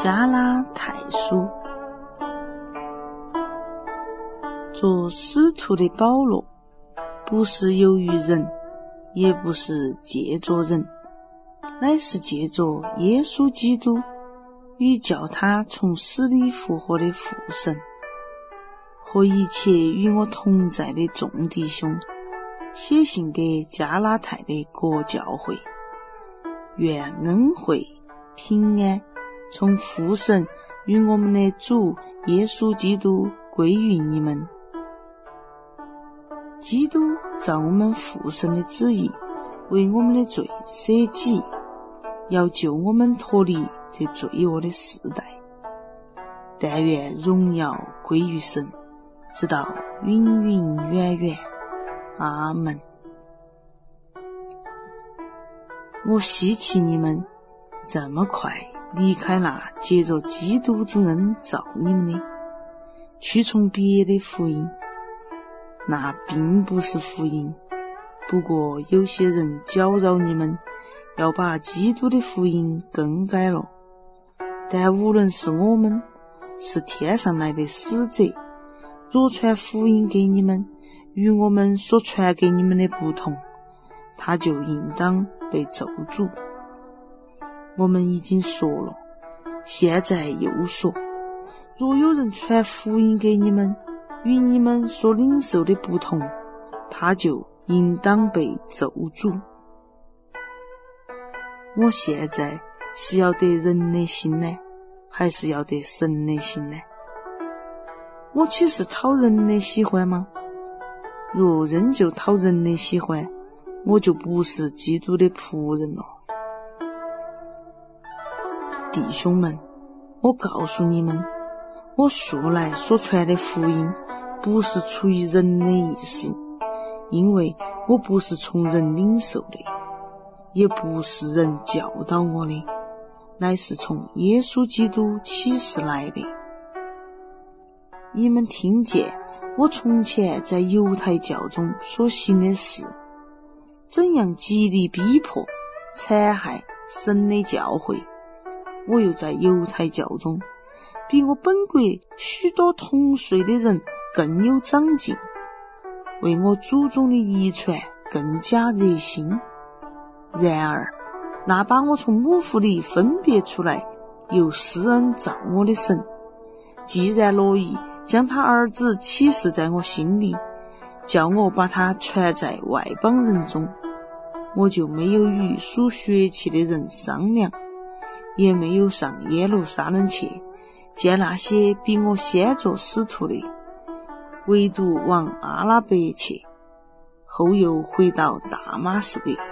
加拉太书。做使徒的保罗，不是由于人，也不是借着人，乃是借着耶稣基督与叫他从死里复活的父神，和一切与我同在的众弟兄，写信给加拉太的各教会。愿恩惠平安从父神与我们的主耶稣基督归于你们。基督照我们父神的旨意，为我们的罪舍己，要救我们脱离这罪恶的世代。但愿荣耀归于神，直到永永远远。阿门。我希奇你们这么快离开那借着基督之恩造你们的，去从别的福音。那并不是福音，不过有些人搅扰你们，要把基督的福音更改了。但无论是我们，是天上来的使者，若传福音给你们，与我们所传给你们的不同，他就应当被咒诅。我们已经说了，现在又说，若有人传福音给你们，与你们所领受的不同，他就应当被咒诅。我现在是要得人的心呢，还是要得神的心呢？我岂是讨人的喜欢吗？若仍旧讨人的喜欢，我就不是基督的仆人了。弟兄们，我告诉你们，我素来所传的福音不是出于人的意思，因为我不是从人领受的，也不是人教导我的，乃是从耶稣基督启示来的。你们听见我从前在犹太教中所行的事，怎样极力逼迫、残害神的教会。我又在犹太教中，比我本国许多同岁的人更有长进，为我祖宗的遗传更加热心。然而，那把我从母腹里分别出来，又施恩造我的神，既然乐意将他儿子启示在我心里，叫我把他传在外邦人中，我就没有与属血气的人商量，也没有上耶路撒冷去见那些比我先做使徒的，唯独往阿拉伯去，后又回到大马士革。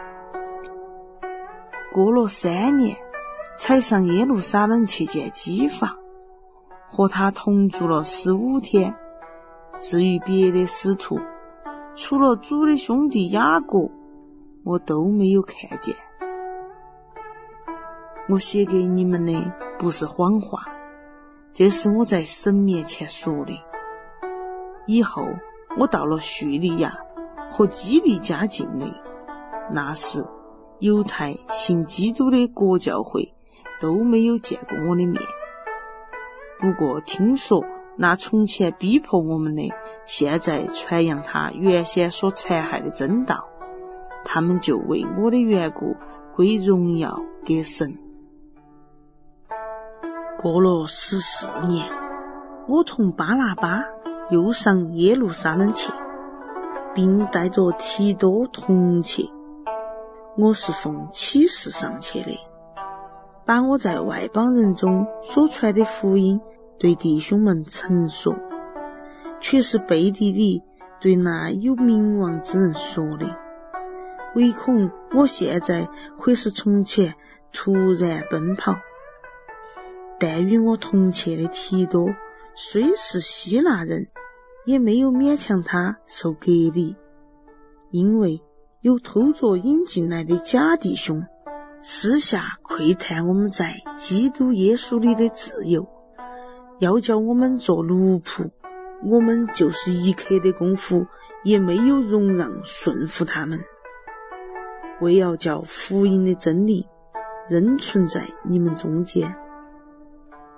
过了3年，才上耶路撒冷去见基法，和他同住了15天。至于别的使徒，除了主的兄弟雅各，我都没有看见。我写给你们的不是谎话，这是我在神面前说的。以后我到了叙利亚和基利家境内，那时犹太信基督的国教会都没有见过我的面。不过听说那从前逼迫我们的，现在传扬他原先所残害的真道，他们就为我的缘故归荣耀给神。过了14年，我同巴拿巴又上耶路撒冷去，并带着提多同去。我是奉启示上去的，把我在外邦人中所传的福音对弟兄们陈说，却是背地里对那有名望之人说的，唯恐我现在会是从前突然奔跑。但与我同去的提多虽是希腊人，也没有勉强他受隔离，因为有偷着引进来的假弟兄，私下窥探我们在基督耶稣里的自由，要叫我们做奴仆。我们就是一刻的功夫也没有容让顺服他们，为要叫福音的真理仍存在你们中间。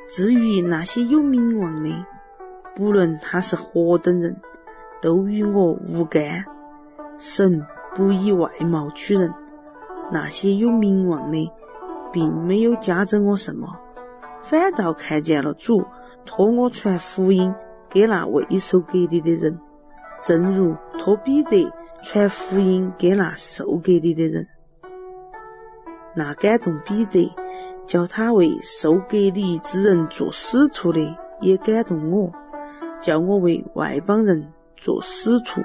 至于那些有名望的，不论他是何等人，都与我无干。神不以外貌取人，那些有名望的并没有加增我什么，反倒看见了主托我传福音给那未受割礼的人，正如托彼得传福音给那受割礼的人。那感动彼得叫他为受割礼之人做使徒的，也感动我，叫我为外邦人做使徒。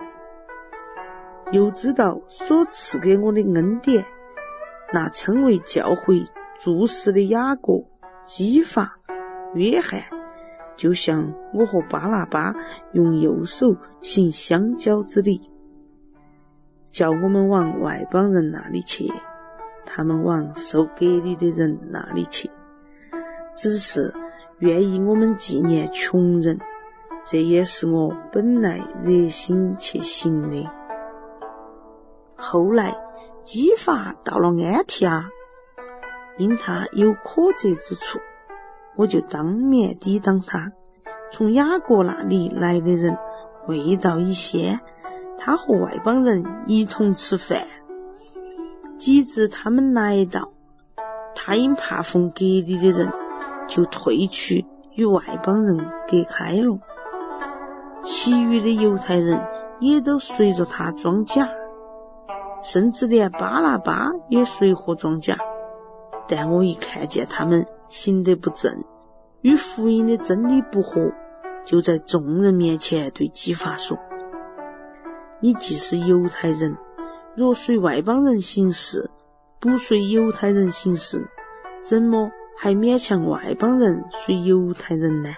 又知道所赐给我的恩典，那称为教会柱石的雅各、基法、约翰，就像我和巴拿巴用右手行相交之礼，叫我们往外邦人那里去，他们往受割礼的人那里去，只是愿意我们纪念穷人，这也是我本来热心去行的。后来基法到了安提阿，因他有可责之处，我就当面抵挡他。从雅各那里来的人未到一先，他和外邦人一同吃饭。及至他们来到，他因怕奉割礼的人，就退去与外邦人隔开了。其余的犹太人也都随着他装甲，甚至连巴拿巴也随和装甲。但我一看见他们行得不正，与福音的真理不合，就在众人面前对基法说：你既是犹太人，若随外邦人行事，不随犹太人行事，怎么还勉强外邦人随犹太人呢？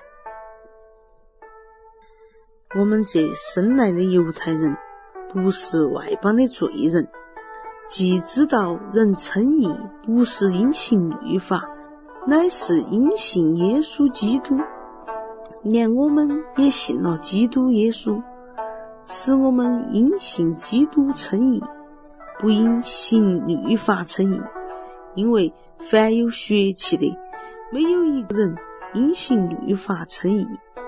我们这生来的犹太人，不是外邦的罪人，既知道人称义不是因行律法，乃是因信耶稣基督，连我们也信了基督耶稣，使我们因信基督称义，不因行律法称义。因为凡有血气的，没有一个人因行律法称义。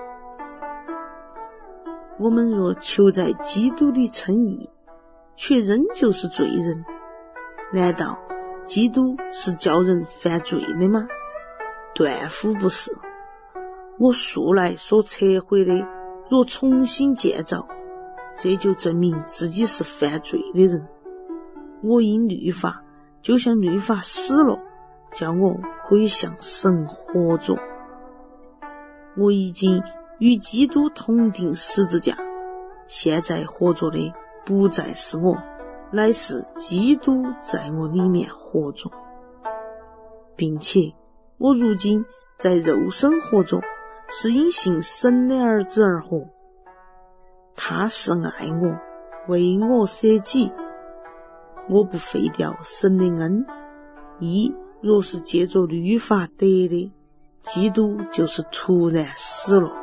我们若求在基督里称义，却仍旧是罪人，难道基督是叫人犯罪的吗？断乎不是。我素来所拆毁的，若重新建造，这就证明自己是犯罪的人。我因律法，就像律法死了，叫我可以向神活着。我已经与基督同钉十字架，现在活着的不再是我，乃是基督在我里面活着，并且我如今在肉身活着，是因信神的儿子而活。他是爱我，为我舍己。我不废掉神的恩，义若是借着律法得的，基督就是突然死了。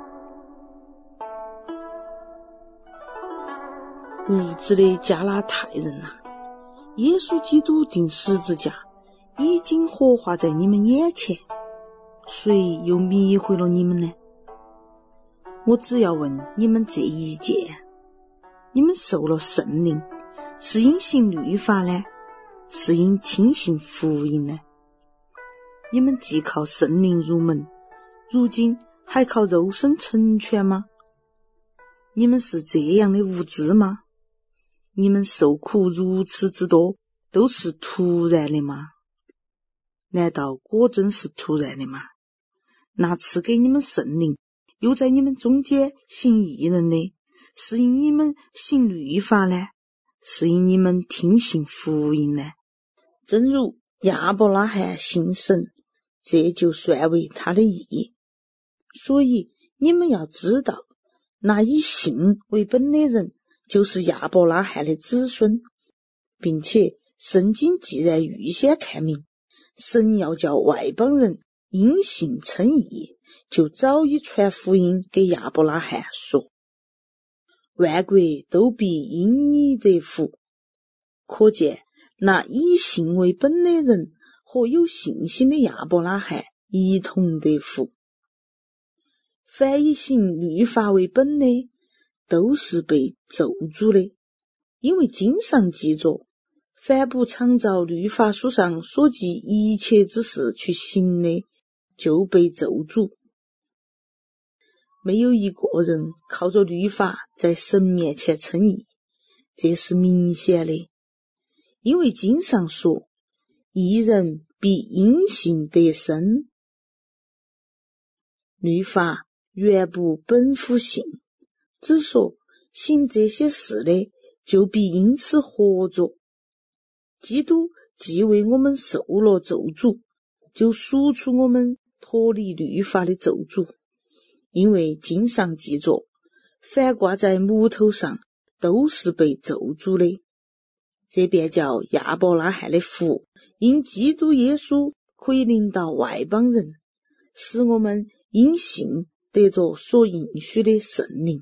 无知的加拉太人啊，耶稣基督钉十字架已经活化在你们眼前，谁又迷惑了你们呢？我只要问你们这一件：你们受了圣灵，是因信律法呢，是因听信福音呢？你们既靠圣灵入门，如今还靠肉身成全吗？你们是这样的无知吗？你们受苦如此之多，都是突然的吗？难道果真是突然的吗？那赐给你们圣灵，又在你们中间行义人的，是因你们行律法呢，是因你们听信福音呢？正如亚伯拉罕信神，这就算为他的义。所以你们要知道，那以信为本的人，就是亚伯拉罕的子孙，并且圣经既然预先看明，神要叫外邦人因信称义，就早已传福音给亚伯拉罕说：万国都必因你得福。可见那以信为本的人和有信心的亚伯拉罕一同得福。凡以行律法为本的，都是被咒诅的，因为经上记着，凡不常照律法书上所记一切之事去行的，就被咒诅。没有一个人靠着律法在神面前称义，这是明显的，因为经上说，义人必因信得生。律法原不本乎信，只说行这些事的就必因此活着。基督既为我们受了咒诅，就赎出我们脱离律法的咒诅，因为经上记着，凡挂在木头上都是被咒诅的。这便叫亚伯拉罕的福因基督耶稣可以临到外邦人，使我们因信得着所应许的圣灵。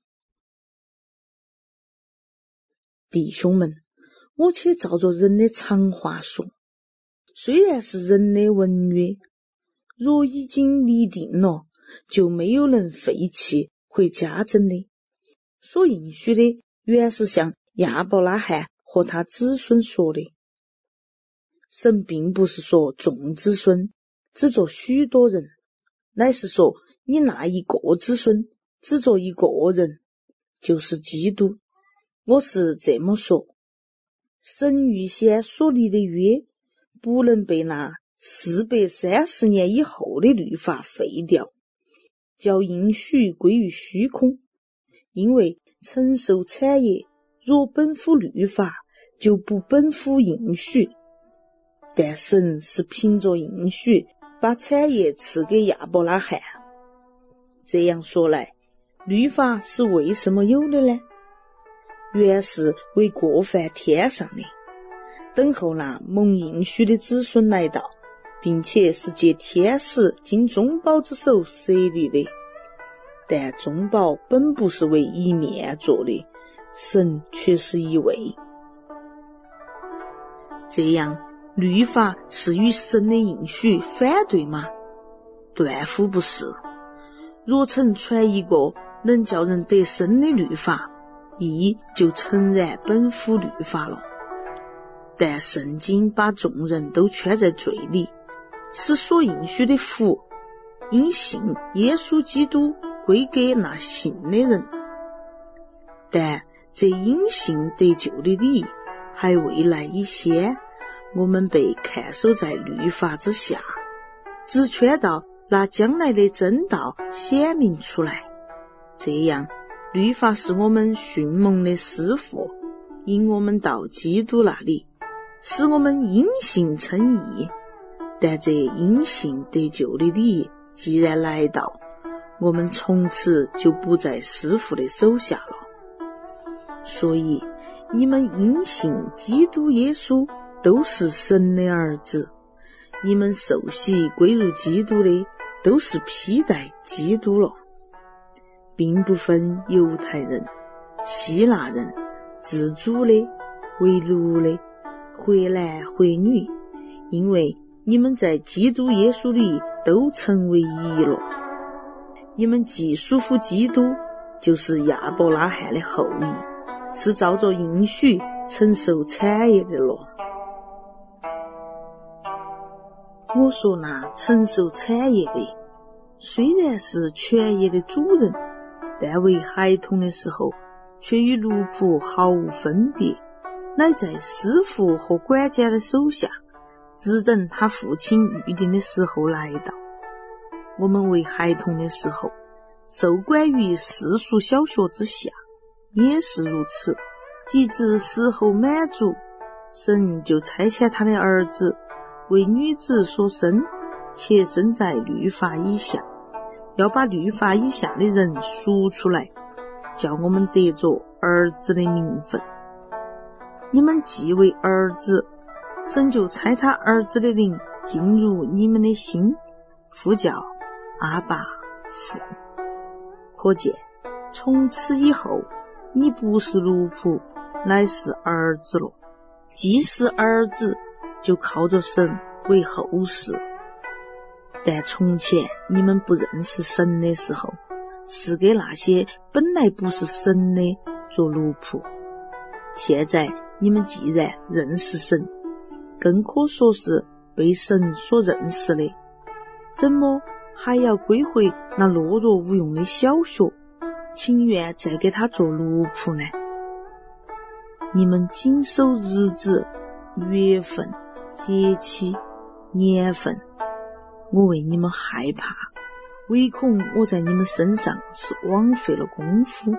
弟兄们，我且照着人的常话说，虽然是人的文约，若已经立定了，就没有能废弃或加增的。所应许的原是向亚伯拉罕和他子孙说的。神并不是说众子孙，只做许多人，乃是说你那一个子孙只做一个人，就是基督。我是这么说，神预先所立的约不能被那430年以后的律法废掉，叫应许归于虚空。因为承受产业若本乎律法，就不本乎应许，但神是凭着应许把产业赐给亚伯拉罕。这样说来，律法是为什么有的呢？原是为过犯天上的，等候那蒙应许的子孙来到，并且是借天使经中保之手设立的。但中保本不是为一面做的，神却是一位。这样，律法是与神的应许反对吗？断乎不是。若曾传一个能叫人得生的律法，义就诚然本乎律法了。但圣经把众人都圈在罪里，使所应许的福因信耶稣基督归给那信的人。但这因信得救的理还未来以先，我们被看守在律法之下，直圈到那将来的真道显明出来。这样，律法是我们训蒙的师傅，引我们到基督那里，使我们因信称义。但这因信得救的理既然来到，我们从此就不在师傅的手下了。所以，你们因信基督耶稣都是神的儿子，你们受洗归入基督的都是披戴基督了，并不分犹太人、希腊人、自主的、为奴的、或男或女，因为你们在基督耶稣里都成为一了。你们既属乎基督，就是亚伯拉罕的后裔，是照着应许承受产业的了。我说那承受产业的，虽然是全业的主人，但为孩童的时候，却与奴仆毫无分别，乃在师傅和管家的手下，只等他父亲预定的时候来到。我们为孩童的时候，受管于世俗小学之下，也是如此。及至时候满足，神就差遣他的儿子为女子所生，且生在律法以下，要把律法以下的人赎出来，叫我们得着儿子的名分。你们既为儿子，神就差他儿子的灵进入你们的心，呼叫阿爸父。可见从此以后，你不是奴仆，乃是儿子了。既是儿子，就靠着神为后世。 但从前你们不认识神的时候，是给那些本来不是神的做奴仆。现在你们既然认识神，更可说是被神所认识的，怎么还要归回那懦弱无用的小学，情愿再给他做奴仆呢？你们谨守日子、月份、节期、年份，我为你们害怕，唯恐我在你们身上是枉费了功夫。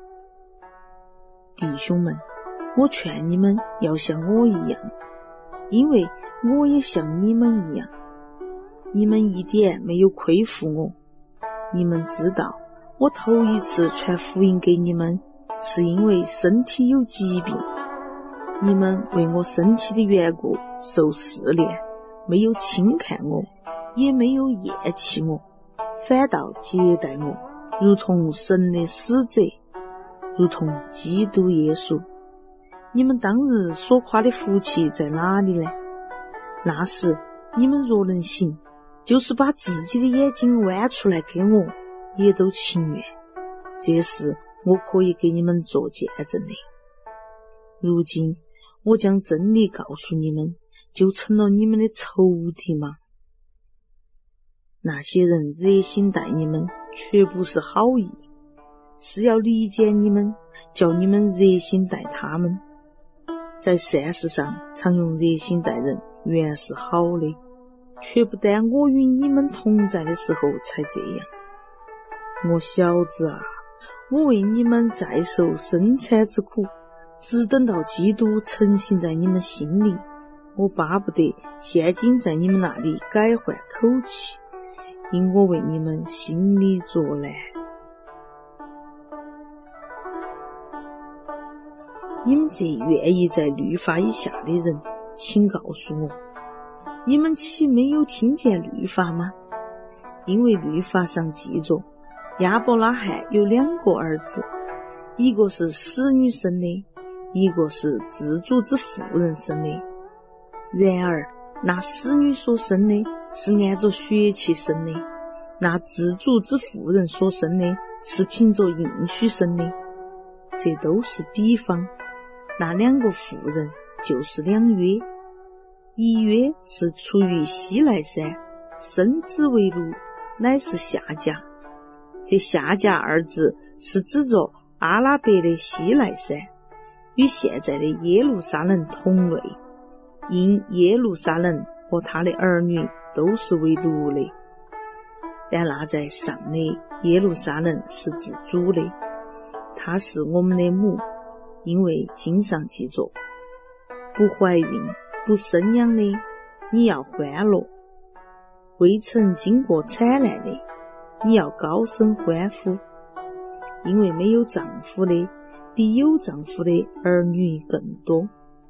弟兄们，我劝你们要像我一样，因为我也像你们一样。你们一点没有亏负我。你们知道，我头一次传福音给你们，是因为身体有疾病。你们为我身体的缘故受试炼，没有轻看我，也没有厌弃我，反倒接待我，如同神的使者，如同基督耶稣。你们当日所夸的福气在哪里呢？那时你们若能行，就是把自己的眼睛剜出来给我，也都情愿。这事我可以给你们做见证的。如今我将真理告诉你们，就成了你们的仇敌吗？那些人热心待你们，却不是好意，是要理解你们，叫你们热心待他们。在善事上常用热心待人，原是好的，却不但我与你们同在的时候才这样。我小子啊，我为你们再受生产之苦，只等到基督成行在你们心里。我巴不得现今在你们那里改换口气，因我为你们心里作难。你们这愿意在律法以下的人，请告诉我，你们岂没有听见律法吗？因为律法上记着，亚伯拉罕有2个儿子，一个是使女生的，一个是自主之妇人生的。然而那使女所生的是按着血气生的，那自主之妇人所生的是凭着应许生的。这都是比方，那2个妇人就是2约。一约是出于西奈山，生子为奴，乃是夏甲。这夏甲2字是指着阿拉伯的西奈山，与现在的耶路撒冷同类，因耶路撒冷和他的儿女都是为奴的。但那在上的耶路撒冷是自主的，她是我们的母，因为经上记着，不怀孕不生养的，你要欢乐；未曾经过产难的，你要高声欢呼。因为没有丈夫的，比有丈夫的儿女更多。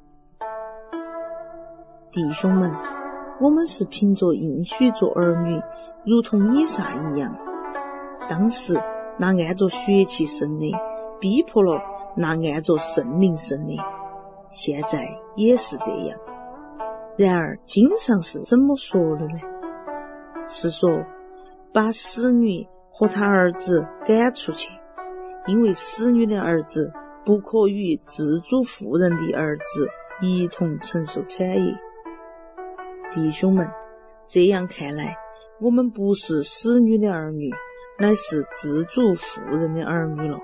弟兄们，我们是凭着应许做儿女，如同以撒一样。当时那按着血气生的，逼迫了那按着圣灵生的，现在也是这样。然而经上是怎么说的呢？是说把使女和她儿子赶出去，因为使女的儿子不可与自主妇人的儿子一同承受产业。弟兄们，这样看来，我们不是使女的儿女，乃是自主妇人的儿女了。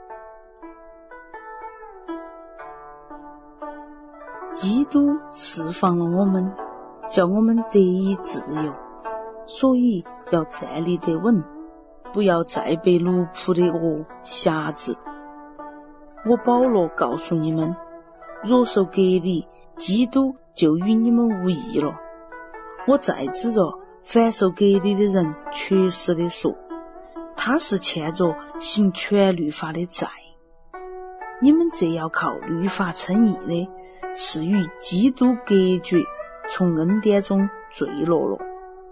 基督释放了我们，叫我们得以自由，所以要站立得稳，不要再被奴仆的恶辖制。我保罗告诉你们，若受隔离，基督就与你们无异了。我再指着凡受隔离的人确实的说，他是欠着行全律法的债。你们这要靠律法称义的，是与基督隔绝，从恩典中坠落了。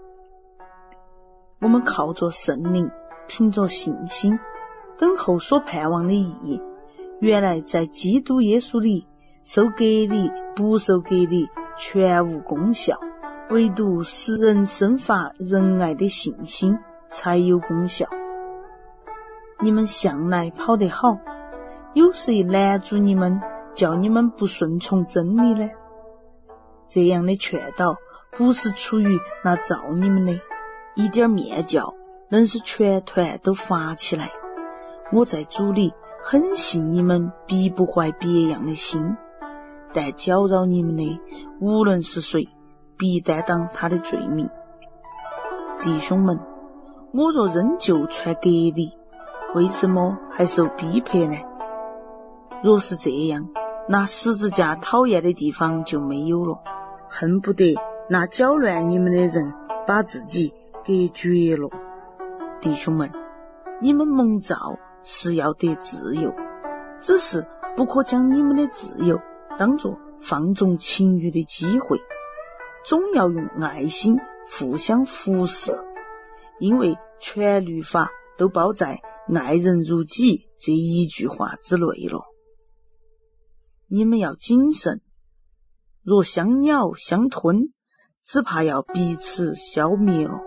我们靠着圣灵，凭着信心等候所盼望的义，原来在基督耶稣里，受隔离不受隔离全无功效， 唯独使人生发仁爱的信心才有功效。你们向来跑得好，有谁拦住你们，叫你们不顺从真理呢？这样的劝导不是出于那造你们的，一点面教能使全团都发起来。我在主里很信你们必不怀别样的心，但搅扰你们的无论是谁，必担当他的罪名。弟兄们，我若仍旧传革礼，为什么还受逼迫呢？若是这样，那十字架讨厌的地方就没有了，恨不得那搅乱你们的人把自己隔绝了。弟兄们，你们蒙召是要得自由，只是不可将你们的自由当作放纵情欲的机会，总要用爱心互相服侍，因为全律法都包在爱人如己这一句话之内了。你们要谨慎，若像鸟相吞，只怕要彼此消灭了。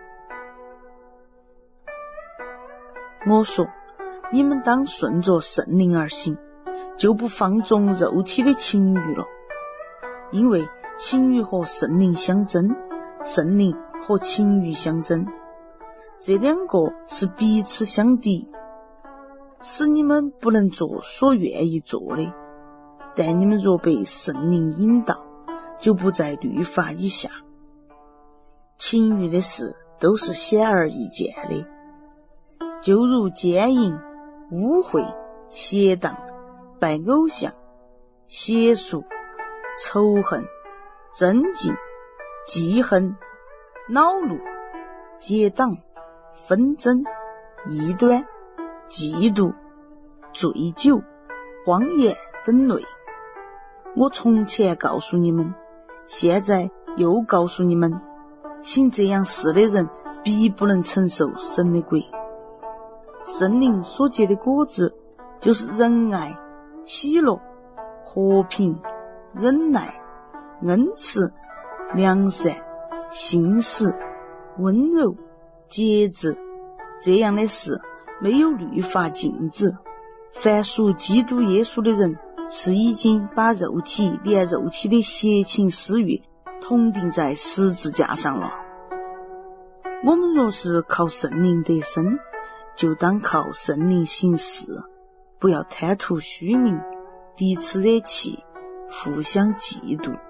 我说，你们当顺着圣灵而行，就不放纵肉体的情欲了，因为情欲和圣灵相争，圣灵和情欲相争，这两个是彼此相敌，使你们不能做所愿意做的。但你们若被圣灵引导，就不在律法以下。情欲的事都是显而易见的，就如奸淫、污秽、邪荡、拜偶像、邪术、仇恨、争竞、记恨、恼怒、结党、纷争、异端、嫉妒、醉酒、荒言等类。我从前告诉你们，现在又告诉你们，行这样事的人必不能承受神的国。圣灵所结的果子，就是仁爱、喜乐、和平、忍耐、恩慈、良善、信实、温柔、节制，这样的事没有律法禁止。凡属基督耶稣的人，是已经把肉体连肉体的邪情私欲同钉在十字架上了。我们若是靠圣灵得生，就当靠圣灵行事，不要贪图虚名，彼此惹气，互相嫉妒。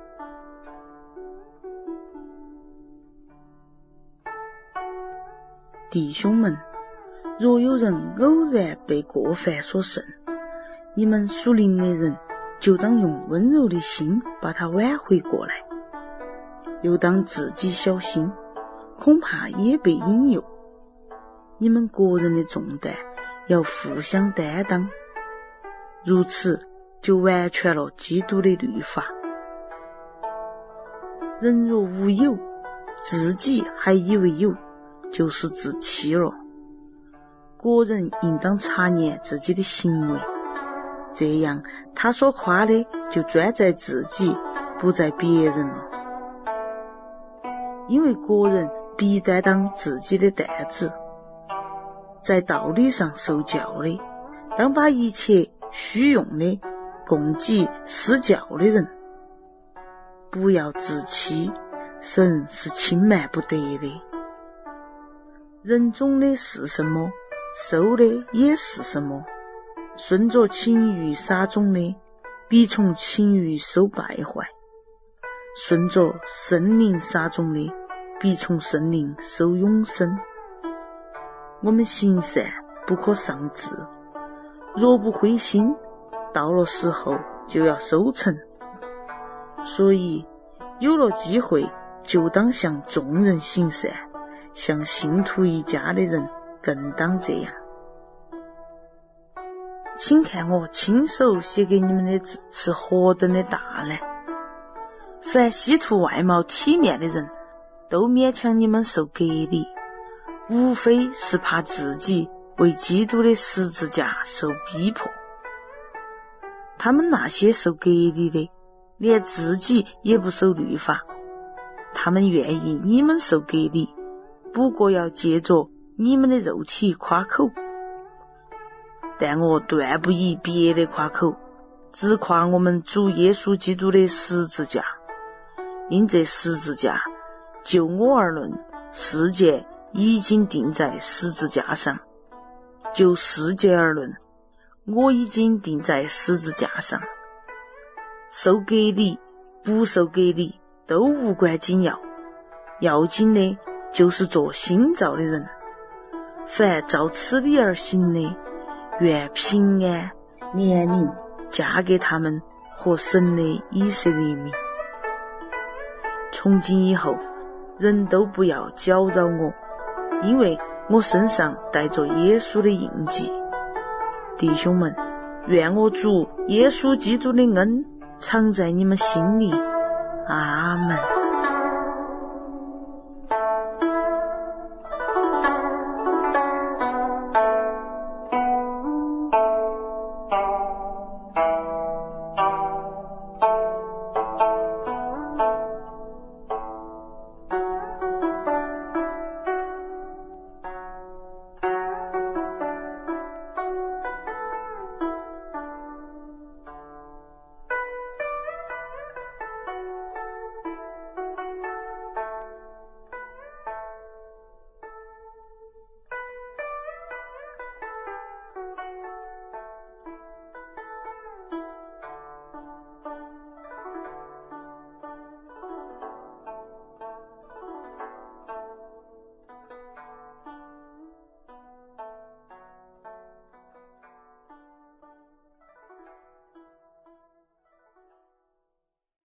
弟兄们，若有人偶然被过犯所胜，你们属灵的人就当用温柔的心把他挽回过来，又当自己小心，恐怕也被引诱。你们个人的重担要互相担当，如此就完全了基督的律法。人若无有，自己还以为有，就是自欺了。个人应当察验自己的行为，这样他所夸的就专在自己，不在别人了。因为个人必担当自己的担子，在道理上受教的，当把一切虚用的供给施教的人。不要自欺，神是轻慢不得的。人种的是什么，收的也是什么。顺着情欲撒种的，必从情欲收败坏；顺着圣灵撒种的，必从圣灵收永生。我们行善不可丧志，若不灰心，到了时候就要收成。所以有了机会，就当向众人行善，向信徒一家的人更当这样。请看我亲手写给你们的字是何等的大呢？凡希图外貌体面的人，都勉强你们受隔离，无非是怕自己为基督的十字架受逼迫。他们那些受隔离的，连自己也不守律法， 他们愿意你们受隔离，不过要借着你们的肉体夸口。但我断不以别的夸口，只夸我们主耶稣基督的十字架。因这十字架，就我而论，世界已经钉在十字架上；就世界而论，我已经钉在十字架上。受隔离不受隔离都无关紧要，要紧的就是做新造的人。凡照此理而行的，愿平安怜悯加给他们和神的以色列民。从今以后，人都不要搅扰我，因为我身上带着耶稣的印记。弟兄们，愿我主耶稣基督的恩藏在你们心里。阿们。